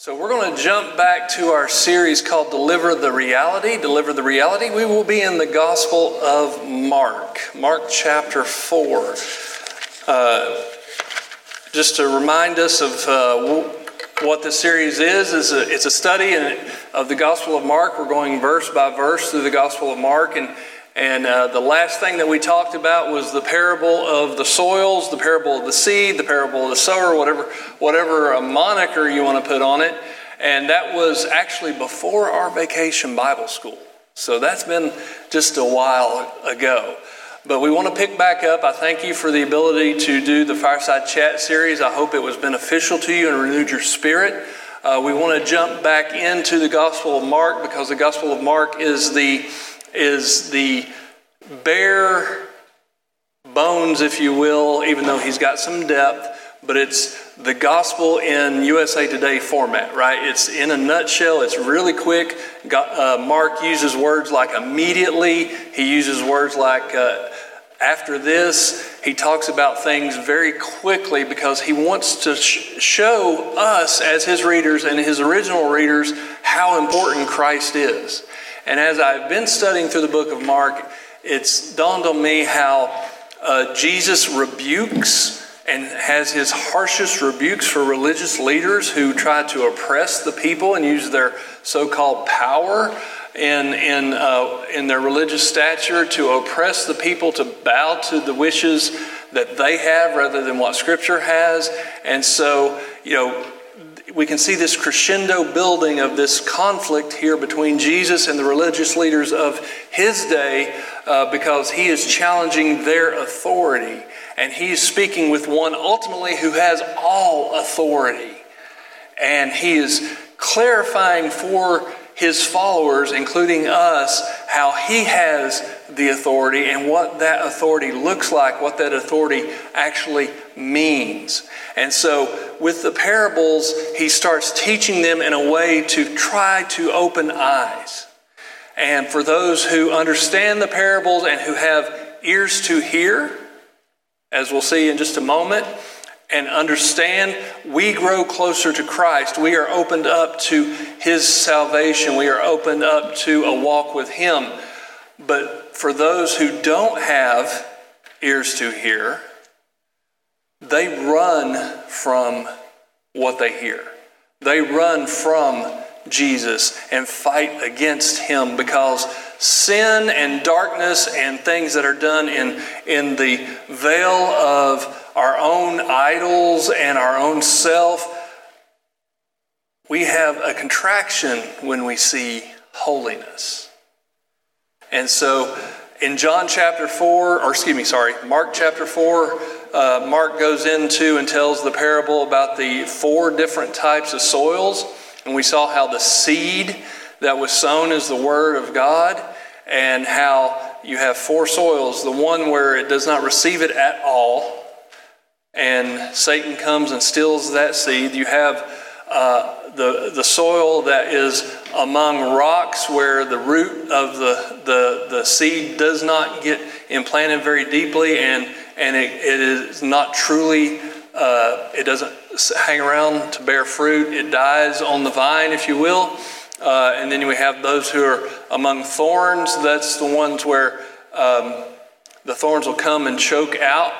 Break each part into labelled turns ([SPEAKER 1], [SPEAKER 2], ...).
[SPEAKER 1] So we're going to jump back to our series called Deliver the Reality. Deliver the Reality. We will be in the Gospel of Mark. Mark chapter 4. Just to remind us of what this series is it's a study of the Gospel of Mark. We're going verse by verse through the Gospel of Mark. And the last thing that we talked about was the parable of the soils, the parable of the seed, the parable of the sower, whatever moniker you want to put on it. And that was actually before our vacation Bible school. So that's been just a while ago. But we want to pick back up. I thank you for the ability to do the Fireside Chat series. I hope it was beneficial to you and renewed your spirit. We want to jump back into the Gospel of Mark because the Gospel of Mark is the bare bones, if you will, even though he's got some depth, but it's the gospel in USA Today format, right? It's in a nutshell. It's really quick. Mark uses words like immediately. He uses words like after this. He talks about things very quickly because he wants to show us as his readers and his original readers how important Christ is. And as I've been studying through the book of Mark, it's dawned on me how Jesus rebukes and has his harshest rebukes for religious leaders who try to oppress the people and use their so-called power in their religious stature to oppress the people to bow to the wishes that they have rather than what Scripture has. And so, we can see this crescendo building of this conflict here between Jesus and the religious leaders of his day because he is challenging their authority. And he's speaking with one ultimately who has all authority. And he is clarifying for his followers, including us, how he has the authority and what that authority looks like, what that authority actually means. And so with the parables, he starts teaching them in a way to try to open eyes. And for those who understand the parables and who have ears to hear, as we'll see in just a moment, and understand, we grow closer to Christ. We are opened up to his salvation. We are opened up to a walk with him. But for those who don't have ears to hear, they run from what they hear. They run from Jesus and fight against him because sin and darkness and things that are done in the veil of our own idols and our own self, we have a contraction when we see holiness. And so in Mark chapter 4, Mark goes into and tells the parable about the 4 different types of soils. And we saw how the seed that was sown is the word of God, and how you have 4 soils. The one where it does not receive it at all, and Satan comes and steals that seed. You have the soil that is among rocks, where the root of the seed does not get implanted very deeply, and it is not truly, it doesn't hang around to bear fruit. It dies on the vine, if you will. And then we have those who are among thorns. That's the ones where the thorns will come and choke out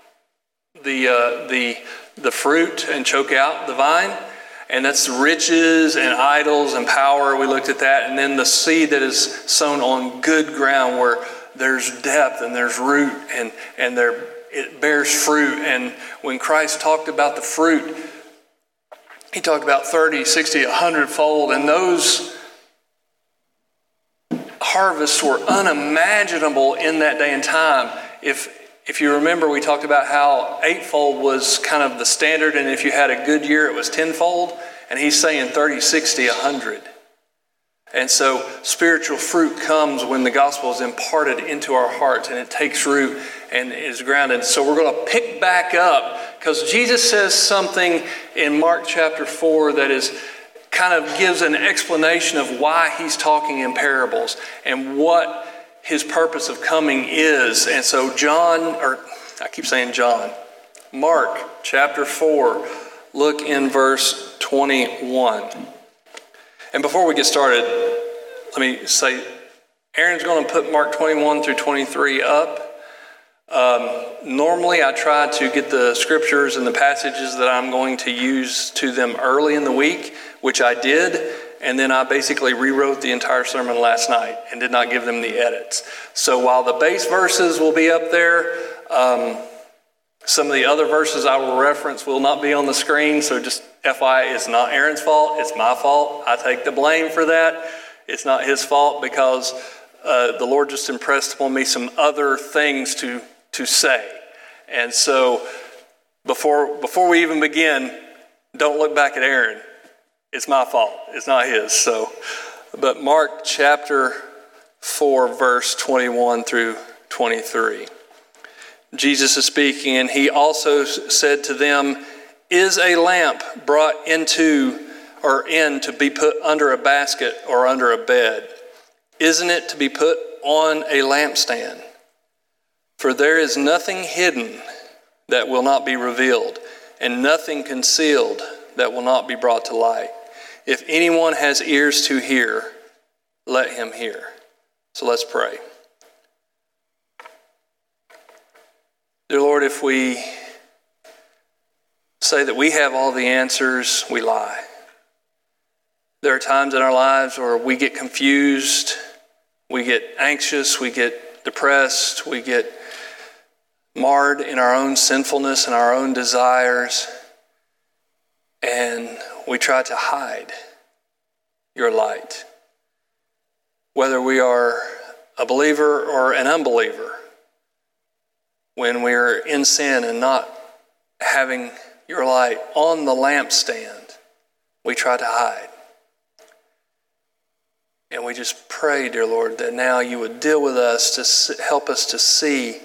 [SPEAKER 1] the fruit and choke out the vine. And that's riches and idols and power. We looked at that. And then the seed that is sown on good ground, where there's depth and there's root and it bears fruit. And when Christ talked about the fruit, he talked about 30, 60, 100-fold. And those harvests were unimaginable in that day and time. If you remember, we talked about how 8-fold was kind of the standard. And if you had a good year, it was 10-fold. And he's saying 30, 60, 100. And so spiritual fruit comes when the gospel is imparted into our hearts and it takes root and is grounded. So we're going to pick back up because Jesus says something in Mark chapter 4 that is kind of gives an explanation of why he's talking in parables and what his purpose of coming is. And so Mark chapter 4, look in verse 20. 21. And before we get started, let me say, Aaron's going to put Mark 21 through 23 up. Normally I try to get the scriptures and the passages that I'm going to use to them early in the week, which I did, and then I basically rewrote the entire sermon last night and did not give them the edits. So while the base verses will be up there, some of the other verses I will reference will not be on the screen, so just FYI, it's not Aaron's fault, it's my fault. I take the blame for that. It's not his fault because the Lord just impressed upon me some other things to say. And so before we even begin, don't look back at Aaron. It's my fault. It's not his. So, but Mark chapter 4, verse 21 through 23. Jesus is speaking, and he also said to them, "Is a lamp brought in to be put under a basket or under a bed? Isn't it to be put on a lampstand? For there is nothing hidden that will not be revealed, and nothing concealed that will not be brought to light. If anyone has ears to hear, let him hear." So let's pray. Dear Lord, if we say that we have all the answers, we lie. There are times in our lives where we get confused, we get anxious, we get depressed, we get marred in our own sinfulness and our own desires, and we try to hide your light. Whether we are a believer or an unbeliever, when we're in sin and not having your light on the lampstand, we try to hide. And we just pray, dear Lord, that now you would deal with us to help us to see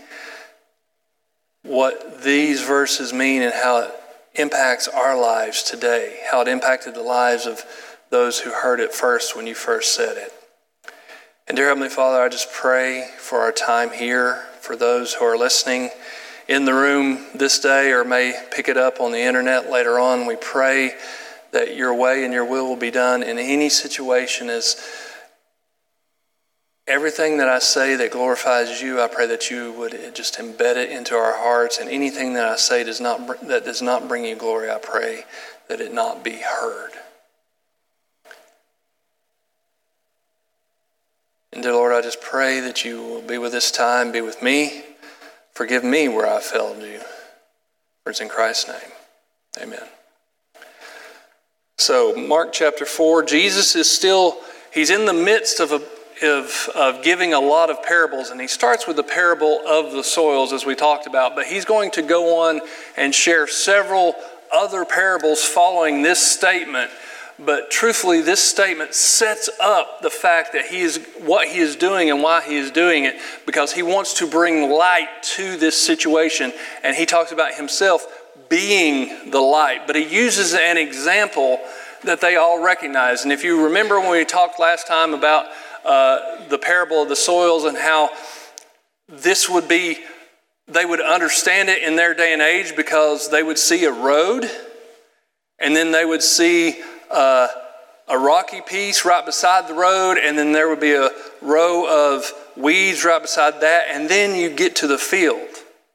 [SPEAKER 1] what these verses mean and how it impacts our lives today, how it impacted the lives of those who heard it first when you first said it. And dear Heavenly Father, I just pray for our time here, for those who are listening in the room this day or may pick it up on the internet later on. We pray that your way and your will be done in any situation. As everything that I say that glorifies you, I pray that you would just embed it into our hearts, and anything that I say that does not bring you glory, I pray that it not be heard. And dear Lord, I just pray that you will be with this time, be with me, forgive me where I failed you. For it's in Christ's name, amen. So Mark chapter 4, Jesus is he's in the midst of giving a lot of parables, and he starts with the parable of the soils as we talked about, but he's going to go on and share several other parables following this statement. But truthfully, this statement sets up the fact that what he is doing and why he is doing it, because he wants to bring light to this situation, and he talks about himself being the light, but he uses an example that they all recognize. And if you remember when we talked last time about the parable of the soils and how this would be, they would understand it in their day and age because they would see a road, and then they would see a rocky piece right beside the road, and then there would be a row of weeds right beside that, and then you get to the field.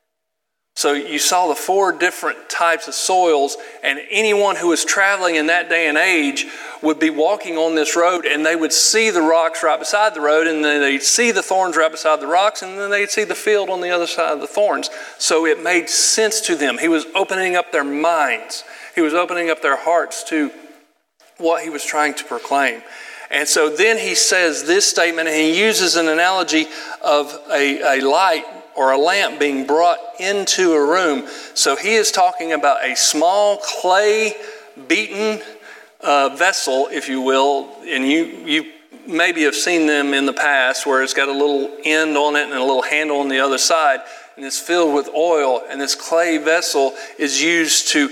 [SPEAKER 1] So you saw the 4 different types of soils, and anyone who was traveling in that day and age would be walking on this road, and they would see the rocks right beside the road, and then they'd see the thorns right beside the rocks, and then they'd see the field on the other side of the thorns. So it made sense to them. He was opening up their minds. He was opening up their hearts to what he was trying to proclaim. And so then he says this statement, and he uses an analogy of a light or a lamp being brought into a room. So he is talking about a small clay beaten vessel, if you will, and you maybe have seen them in the past where it's got a little end on it and a little handle on the other side, and it's filled with oil, and this clay vessel is used to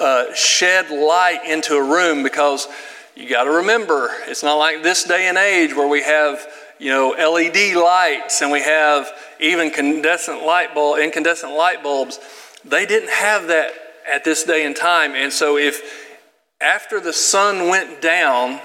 [SPEAKER 1] shed light into a room, because you got to remember, it's not like this day and age where we have LED lights and we have even incandescent light bulbs. They didn't have that at this day and time. And so if after the sun went down,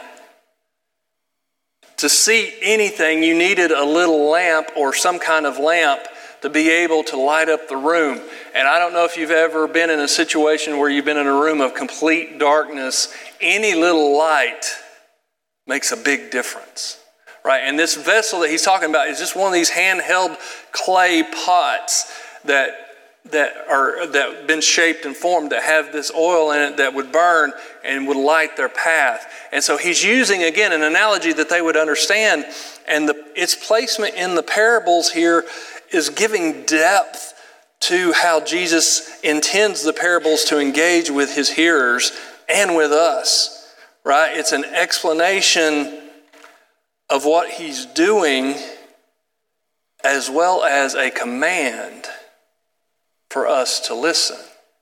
[SPEAKER 1] to see anything, you needed a little lamp or some kind of lamp to be able to light up the room. And I don't know if you've ever been in a situation where you've been in a room of complete darkness. Any little light makes a big difference, right? And this vessel that he's talking about is just one of these handheld clay pots that been shaped and formed that have this oil in it that would burn and would light their path. And so he's using, again, an analogy that they would understand. And its placement in the parables here is giving depth to how Jesus intends the parables to engage with his hearers and with us, right? It's an explanation of what he's doing as well as a command for us to listen.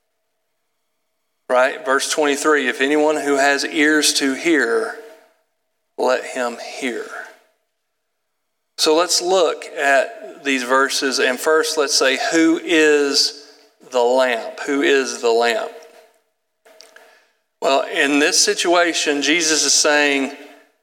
[SPEAKER 1] Right? Verse 23, if anyone who has ears to hear, let him hear. So let's look at these verses, and first let's say, who is the lamp? Who is the lamp? Well, in this situation, Jesus is saying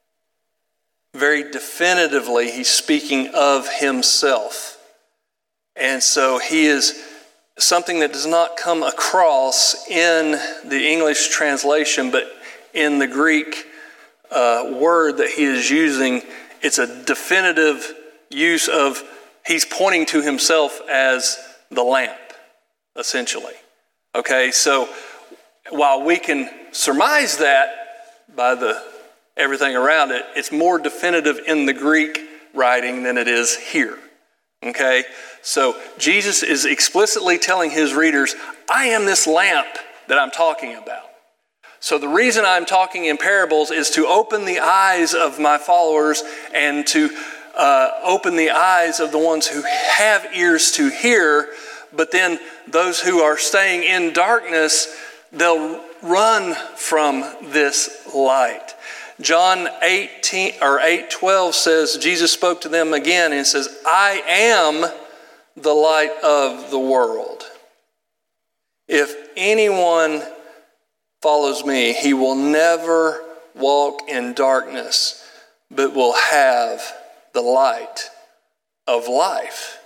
[SPEAKER 1] very definitively, he's speaking of himself. And so he is something that does not come across in the English translation, but in the Greek word that he is using, it's a definitive use of, he's pointing to himself as the lamp, essentially. Okay, so while we can surmise that by everything around it, it's more definitive in the Greek writing than it is here. Okay, so Jesus is explicitly telling his readers, I am this lamp that I'm talking about. So the reason I'm talking in parables is to open the eyes of my followers and to open the eyes of the ones who have ears to hear. But then those who are staying in darkness, they'll run from this light. John 8:12 says, Jesus spoke to them again and says, I am the light of the world. If anyone follows me, he will never walk in darkness, but will have the light of life.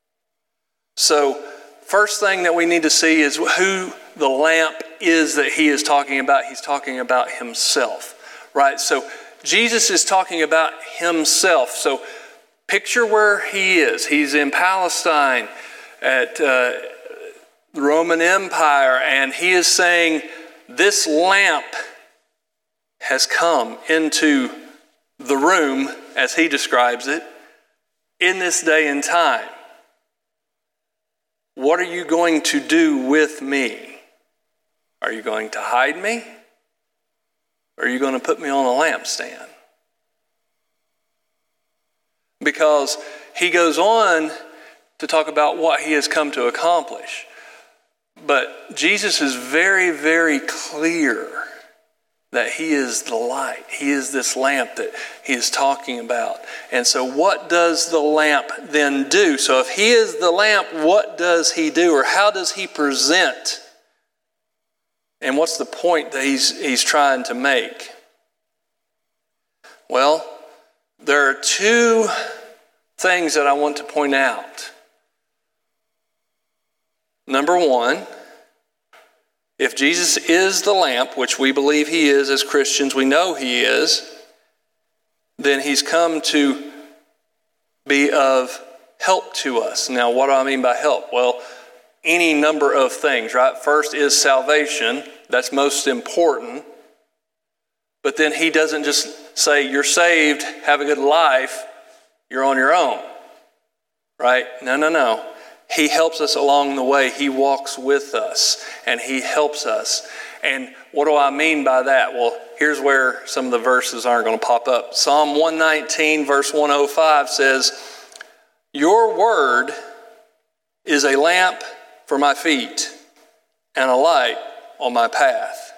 [SPEAKER 1] So, first thing that we need to see is who the lamp is that he is talking about. He's talking about himself. Right, so Jesus is talking about himself. So picture where he is. He's in Palestine at the Roman Empire, and he is saying, this lamp has come into the room, as he describes it, in this day and time. What are you going to do with me? Are you going to hide me? Or are you going to put me on a lampstand? Because he goes on to talk about what he has come to accomplish. But Jesus is very, very clear that he is the light. He is this lamp that he is talking about. And so what does the lamp then do? So if he is the lamp, what does he do? Or how does he present? And what's the point that he's trying to make? Well, there are two things that I want to point out. Number one, if Jesus is the lamp, which we believe he is as Christians, we know he is, then he's come to be of help to us. Now, what do I mean by help? Well, any number of things, right? First is salvation. That's most important. But then he doesn't just say, you're saved, have a good life, you're on your own. Right? No. He helps us along the way. He walks with us and he helps us. And what do I mean by that? Well, here's where some of the verses aren't going to pop up. Psalm 119 verse 105 says, your word is a lamp for my feet and a light on my path.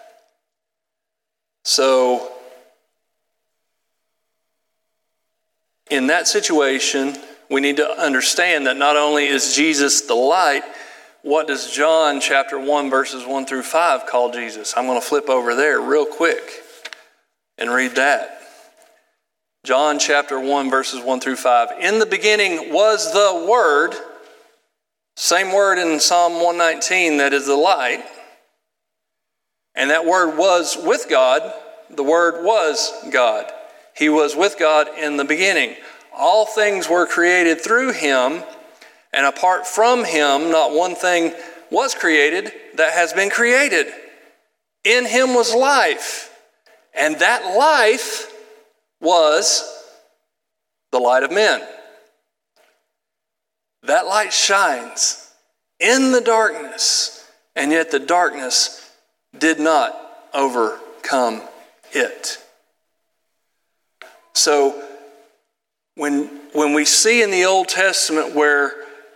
[SPEAKER 1] So, in that situation, we need to understand that not only is Jesus the light, what does John chapter 1 verses 1 through 5 call Jesus? I'm going to flip over there real quick and read that. John chapter 1 verses 1 through 5. In the beginning was the Word, same word in Psalm 119 that is the light. And that Word was with God. The Word was God. He was with God in the beginning. All things were created through Him, and apart from Him, not one thing was created that has been created. In Him was life, and that life was the light of men. That light shines in the darkness, and yet the darkness did not overcome it. So when we see in the Old Testament where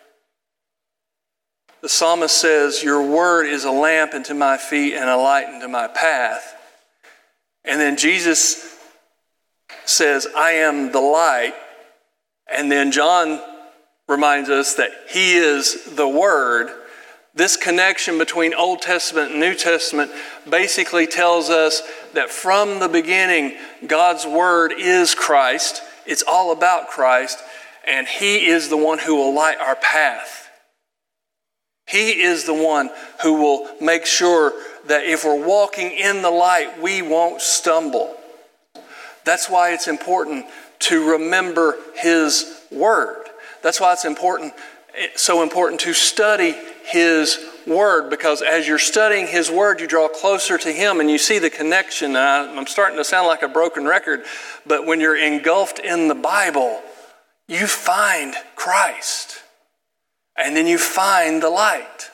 [SPEAKER 1] the psalmist says, your word is a lamp unto my feet and a light unto my path, and then Jesus says, I am the light. And then John reminds us that He is the Word. This connection between Old Testament and New Testament basically tells us that from the beginning, God's Word is Christ. It's all about Christ. And He is the one who will light our path. He is the one who will make sure that if we're walking in the light, we won't stumble. That's why it's important to remember His Word. That's why it's so important to study His Word, because as you're studying His Word, you draw closer to Him and you see the connection. I'm starting to sound like a broken record, but when you're engulfed in the Bible, you find Christ, and then you find the light.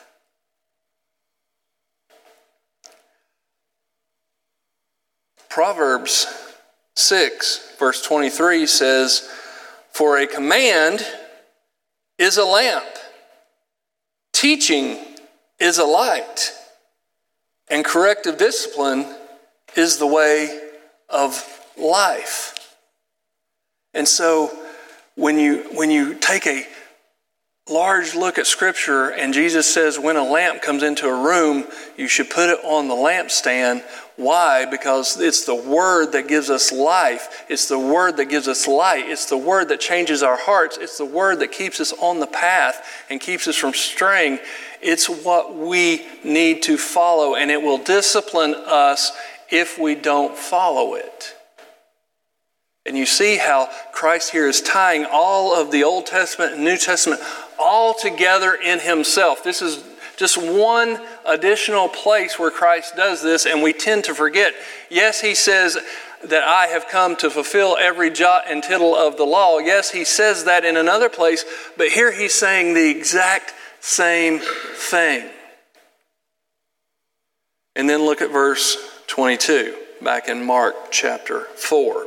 [SPEAKER 1] Proverbs 6, verse 23 says, for a command is a lamp, teaching is a light, and corrective discipline is the way of life. And so when you take a large look at Scripture and Jesus says when a lamp comes into a room, you should put it on the lampstand. Why? Because it's the Word that gives us life. It's the Word that gives us light. It's the Word that changes our hearts. It's the Word that keeps us on the path and keeps us from straying. It's what we need to follow, and it will discipline us if we don't follow it. And you see how Christ here is tying all of the Old Testament and New Testament all together in Himself. This is just one additional place where Christ does this, and we tend to forget. Yes, He says that I have come to fulfill every jot and tittle of the law. Yes, He says that in another place, but here He's saying the exact same thing. And then look at verse 22, back in Mark chapter 4.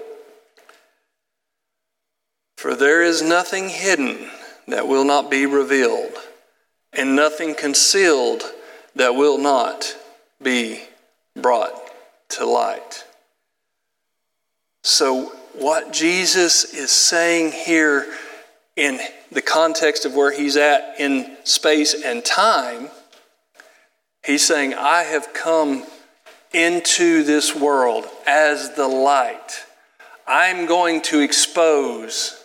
[SPEAKER 1] For there is nothing hidden that will not be revealed, and nothing concealed that will not be brought to light. So what Jesus is saying here in the context of where He's at in space and time, He's saying, I have come into this world as the light. I'm going to expose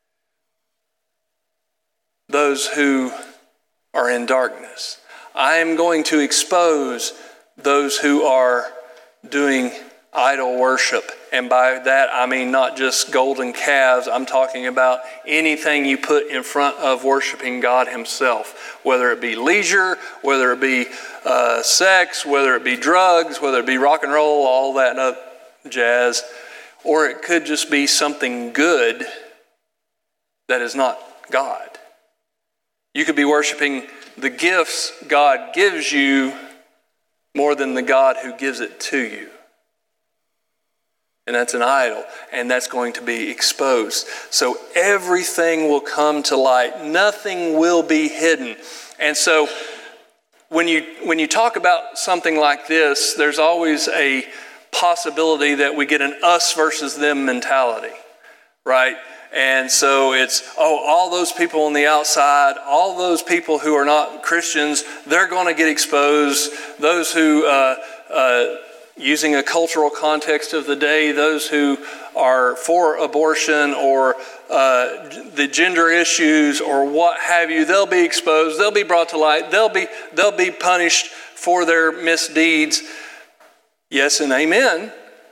[SPEAKER 1] those who are in darkness. I am going to expose those who are doing idol worship. And by that, I mean not just golden calves. I'm talking about anything you put in front of worshiping God Himself, whether it be leisure, whether it be sex, whether it be drugs, whether it be rock and roll, all that jazz, or it could just be something good that is not God. You could be worshiping the gifts God gives you more than the God who gives it to you. And that's an idol, and that's going to be exposed. So everything will come to light. Nothing will be hidden. And so when you talk about something like this, there's always a possibility that we get an us versus them mentality. right? And so it's, all those people on the outside, all those people who are not Christians, they're going to get exposed. Those who, using a cultural context of the day, those who are for abortion or the gender issues or what have you, they'll be exposed. They'll be brought to light. They'll be punished for their misdeeds. Yes and amen.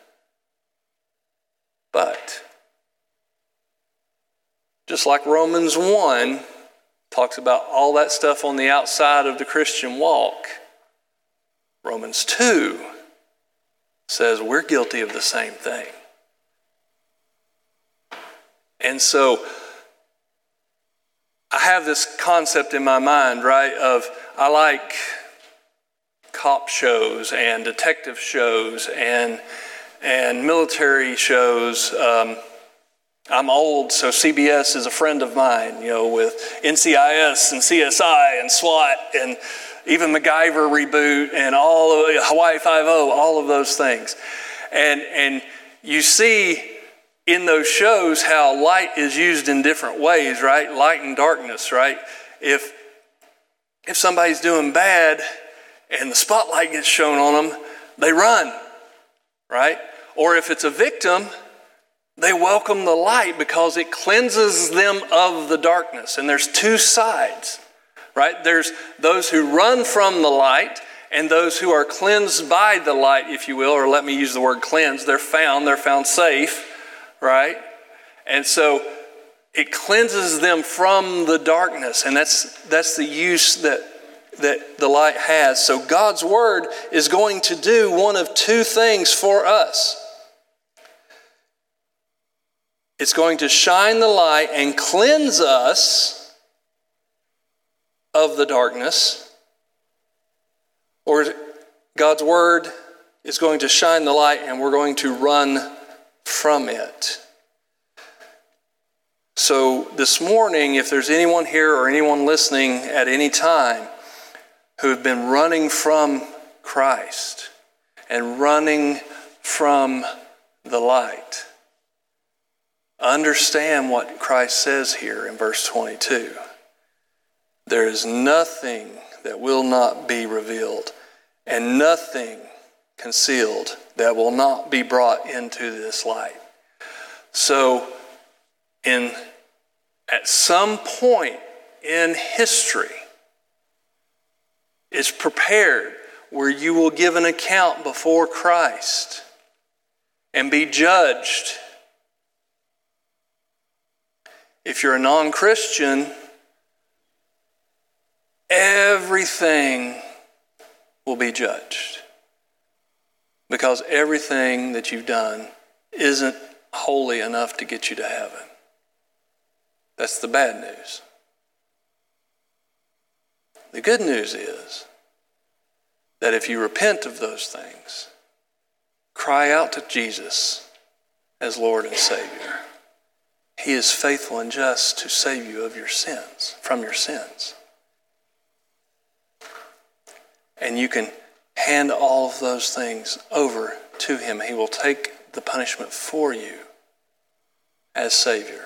[SPEAKER 1] But just like Romans 1 talks about all that stuff on the outside of the Christian walk, Romans 2 says we're guilty of the same thing. And so I have this concept in my mind, right, of I like cop shows and detective shows and military shows. I'm old, so CBS is a friend of mine, with NCIS and CSI and SWAT and even MacGyver reboot and all of Hawaii Five-0, all of those things. And you see in those shows how light is used in different ways, right? Light and darkness, right? If somebody's doing bad and the spotlight gets shown on them, they run, right? Or if it's a victim, they welcome the light because it cleanses them of the darkness. And there's two sides, right? There's those who run from the light and those who are cleansed by the light, if you will, or let me use the word cleanse. They're found safe, right? And so it cleanses them from the darkness. And that's the use that the light has. So God's word is going to do one of two things for us. It's going to shine the light and cleanse us of the darkness. Or God's word is going to shine the light and we're going to run from it. So this morning, if there's anyone here or anyone listening at any time who have been running from Christ and running from the light, understand what Christ says here in verse 22. There is nothing that will not be revealed and nothing concealed that will not be brought into this light. So at some point in history, it's prepared where you will give an account before Christ and be judged. If you're a non-Christian, everything will be judged because everything that you've done isn't holy enough to get you to heaven. That's the bad news. The good news is that if you repent of those things, cry out to Jesus as Lord and Savior, He is faithful and just to save you of your sins, from your sins. And you can hand all of those things over to Him. He will take the punishment for you as Savior.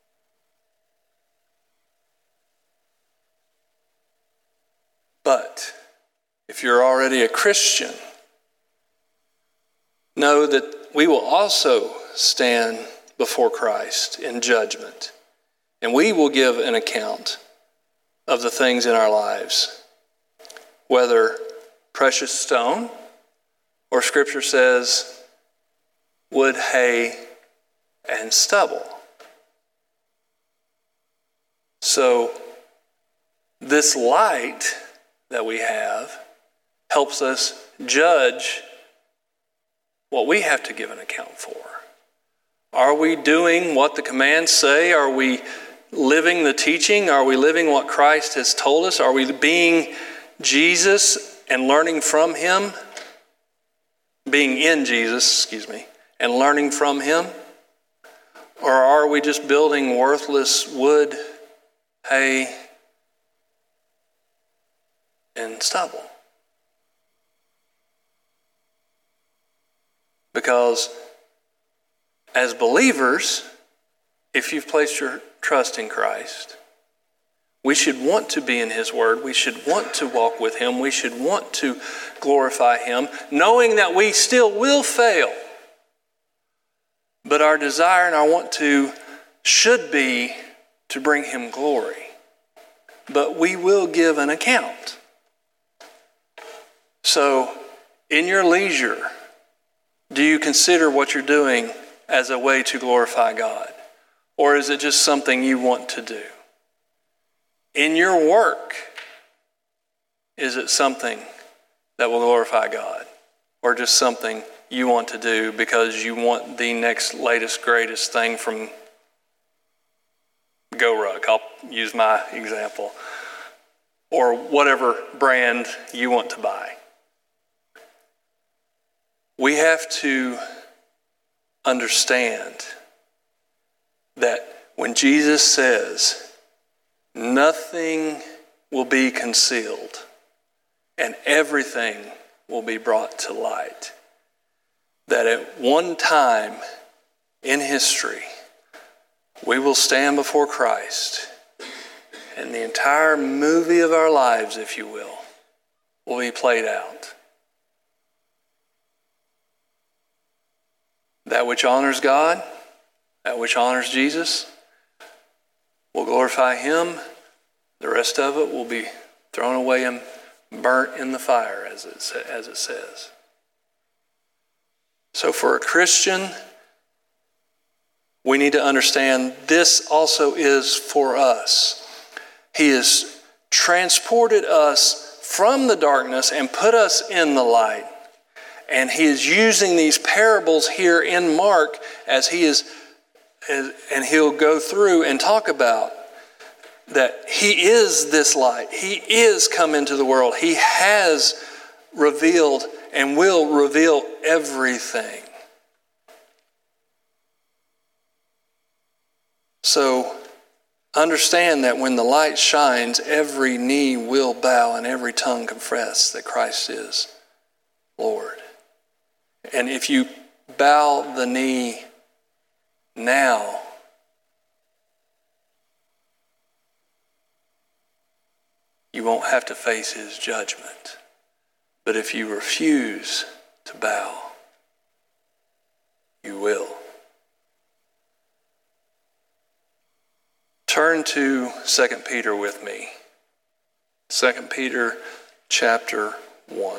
[SPEAKER 1] But if you're already a Christian, know that we will also stand before Christ in judgment. And we will give an account of the things in our lives, whether precious stone or Scripture says wood, hay, and stubble. So this light that we have helps us judge what we have to give an account for. Are we doing what the commands say? Are we living the teaching? Are we living what Christ has told us? Are we being Jesus and learning from Him? Being in Jesus, and learning from Him? Or are we just building worthless wood, hay, and stubble? Because as believers, if you've placed your trust in Christ, we should want to be in his word. We should want to walk with him. We should want to glorify him, knowing that we still will fail. But our desire and our want to should be to bring him glory. But we will give an account. So, in your leisure, do you consider what you're doing as a way to glorify God? Or is it just something you want to do? In your work, is it something that will glorify God? Or just something you want to do because you want the next latest, greatest thing from GoRuck? I'll use my example. Or whatever brand you want to buy. We have to understand that when Jesus says, nothing will be concealed and everything will be brought to light, that at one time in history, we will stand before Christ and the entire movie of our lives, if you will be played out. That which honors God, that which honors Jesus, will glorify him. The rest of it will be thrown away and burnt in the fire, as it says. So for a Christian, we need to understand this also is for us. He has transported us from the darkness and put us in the light. And he is using these parables here in Mark as he is, and he'll go through and talk about that he is this light. He is come into the world. He has revealed and will reveal everything. So understand that when the light shines, every knee will bow and every tongue confess that Christ is Lord. And if you bow the knee now, you won't have to face his judgment. But if you refuse to bow, you will. Turn to 2 Peter with me. 2 Peter chapter 1.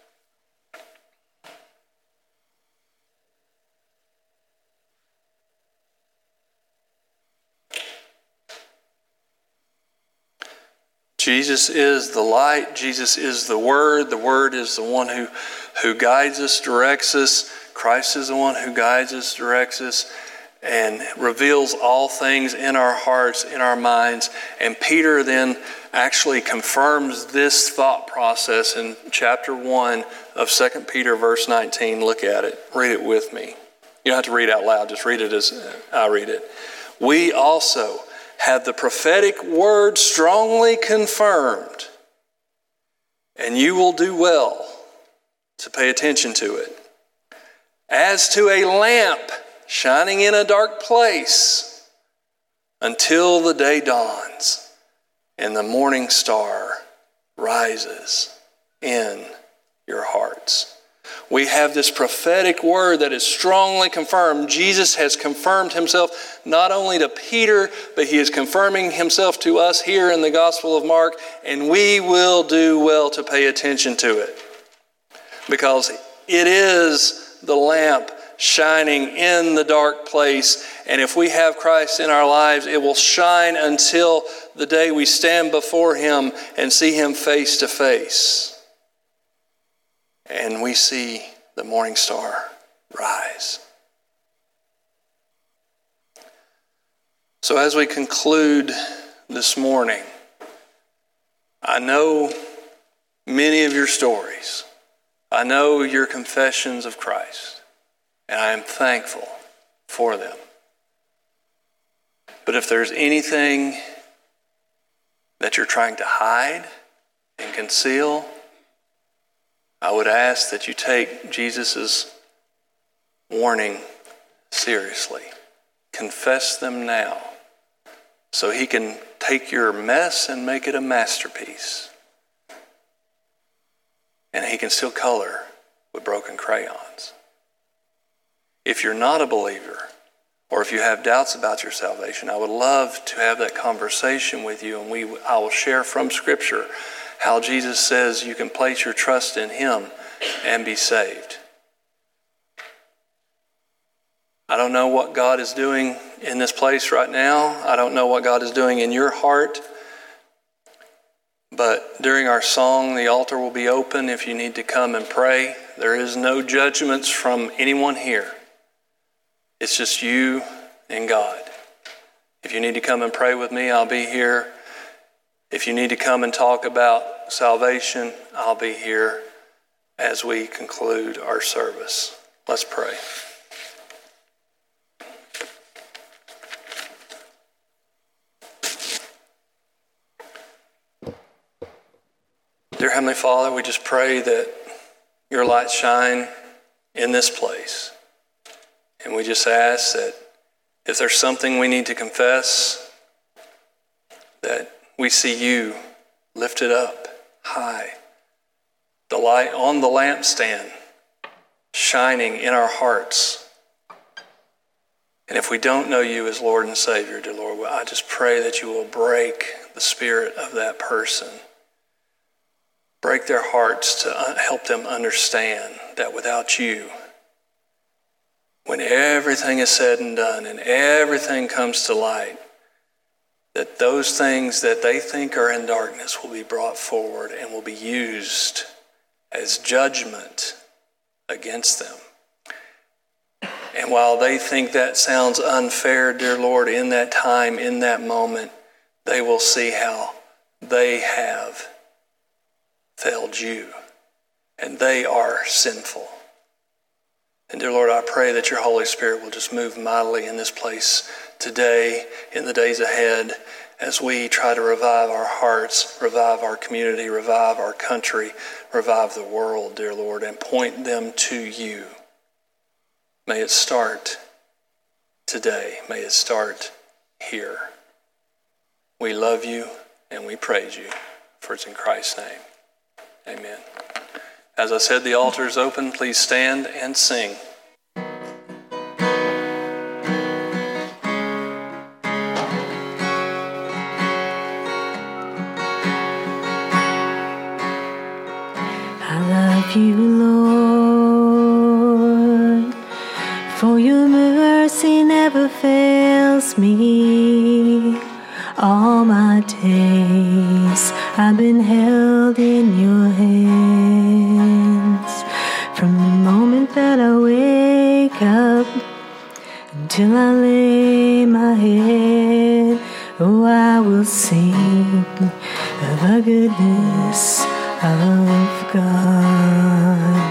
[SPEAKER 1] Jesus is the light. Jesus is the Word. The Word is the one who guides us, directs us. Christ is the one who guides us, directs us, and reveals all things in our hearts, in our minds. And Peter then actually confirms this thought process in chapter 1 of 2 Peter verse 19. Look at it. Read it with me. You don't have to read out loud. Just read it as I read it. We also have the prophetic word strongly confirmed, and you will do well to pay attention to it. As to a lamp shining in a dark place until the day dawns and the morning star rises in your hearts. We have this prophetic word that is strongly confirmed. Jesus has confirmed himself not only to Peter, but he is confirming himself to us here in the Gospel of Mark, and we will do well to pay attention to it. Because it is the lamp shining in the dark place, and if we have Christ in our lives, it will shine until the day we stand before him and see him face to face. And we see the morning star rise. So as we conclude this morning, I know many of your stories. I know your confessions of Christ, and I am thankful for them. But if there's anything that you're trying to hide and conceal, I would ask that you take Jesus' warning seriously. Confess them now, so he can take your mess and make it a masterpiece. And he can still color with broken crayons. If you're not a believer, or if you have doubts about your salvation, I would love to have that conversation with you, and I will share from Scripture how Jesus says you can place your trust in him and be saved. I don't know what God is doing in this place right now. I don't know what God is doing in your heart. But during our song, the altar will be open if you need to come and pray. There is no judgments from anyone here. It's just you and God. If you need to come and pray with me, I'll be here. If you need to come and talk about salvation, I'll be here as we conclude our service. Let's pray. Dear Heavenly Father, we just pray that your light shine in this place. And we just ask that if there's something we need to confess, that we see you lifted up high, the light on the lampstand shining in our hearts. And if we don't know you as Lord and Savior, dear Lord, I just pray that you will break the spirit of that person. Break their hearts to help them understand that without you, when everything is said and done and everything comes to light, that those things that they think are in darkness will be brought forward and will be used as judgment against them. And while they think that sounds unfair, dear Lord, in that time, in that moment, they will see how they have failed you, and they are sinful. And dear Lord, I pray that your Holy Spirit will just move mightily in this place today, in the days ahead, as we try to revive our hearts, revive our community, revive our country, revive the world, dear Lord, and point them to you. May it start today. May it start here. We love you and we praise you, for it's in Christ's name. Amen. As I said, the altar is open. Please stand and sing.
[SPEAKER 2] I love you, Lord, for your mercy never fails me. All my days I've been held in your hands. From the moment that I wake up until I lay my head, oh, I will sing of the goodness of God.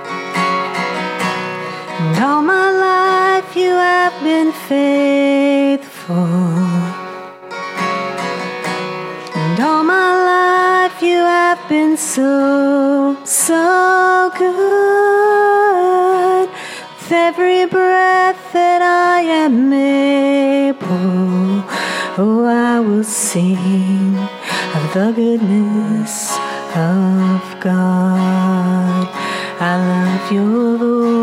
[SPEAKER 2] And all my life you have been faithful. And all my life you have been so, so good. With every breath that I am able, oh, I will sing of the goodness of God. I love your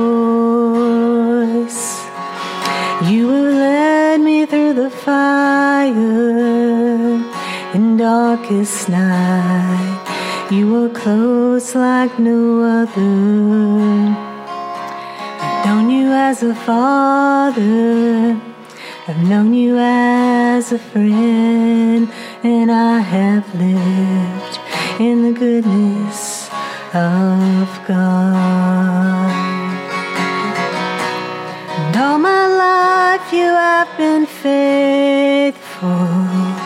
[SPEAKER 2] voice. You have led me through the fire in darkest night. You were close like no other. I've known you as a father. I've known you as a friend. And I have lived in the goodness of God. And all my life you have been faithful.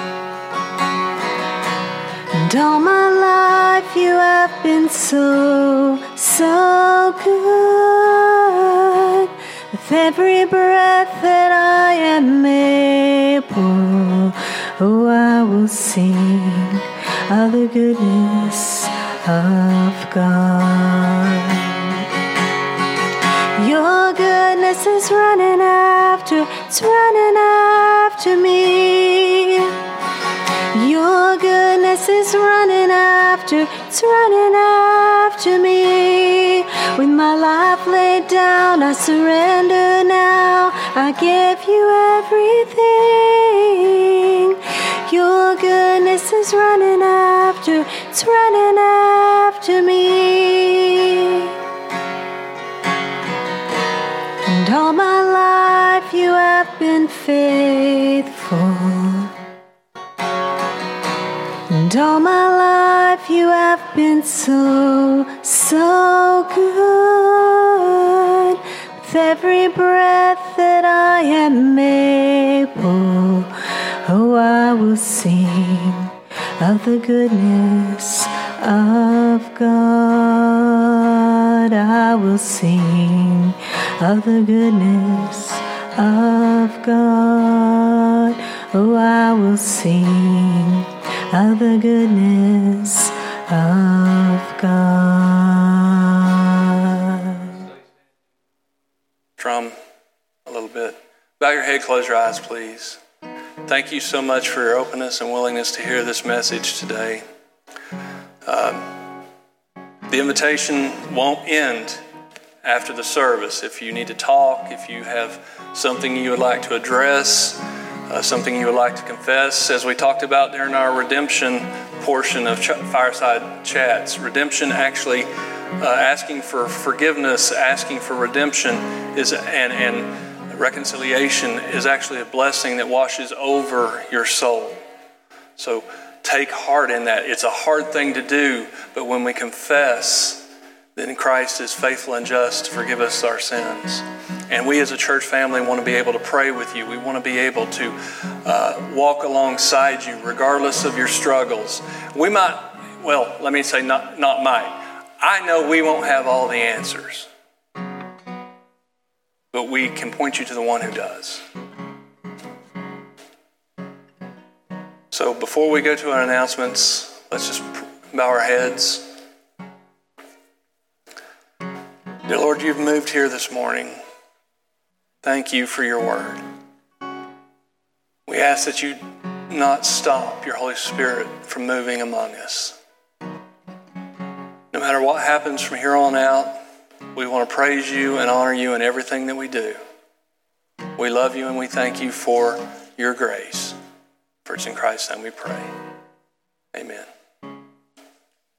[SPEAKER 2] And all my life you have been so, so good. With every breath that I am able, oh, I will sing of the goodness of God. Your goodness is running after after, it's running after me. Your goodness is running after, it's running after me. With my life laid down, I surrender now. I give you everything. Your goodness is running after, it's running after me. And all my life you have been faithful. And all my life you have been so, so good. With every breath that I am able, oh, I will sing of the goodness of God. I will sing of the goodness of God. Oh, I will sing of the goodness of God.
[SPEAKER 1] Drum a little bit. Bow your head, close your eyes, please. Thank you so much for your openness and willingness to hear this message today. The invitation won't end after the service. If you need to talk, if you have something you would like to address, something you would like to confess, as we talked about during our redemption portion of Fireside Chats, redemption actually asking for forgiveness, asking for redemption is and reconciliation is actually a blessing that washes over your soul. So take heart in that. It's a hard thing to do, but when we confess, then Christ is faithful and just to forgive us our sins. And we as a church family want to be able to pray with you. We want to be able to walk alongside you regardless of your struggles. We might, well, let me say not might. I know we won't have all the answers, but we can point you to the one who does. So before we go to our announcements, let's just bow our heads. Dear Lord, you've moved here this morning. Thank you for your word. We ask that you not stop your Holy Spirit from moving among us. No matter what happens from here on out, we want to praise you and honor you in everything that we do. We love you and we thank you for your grace. For it's in Christ's name we pray. Amen.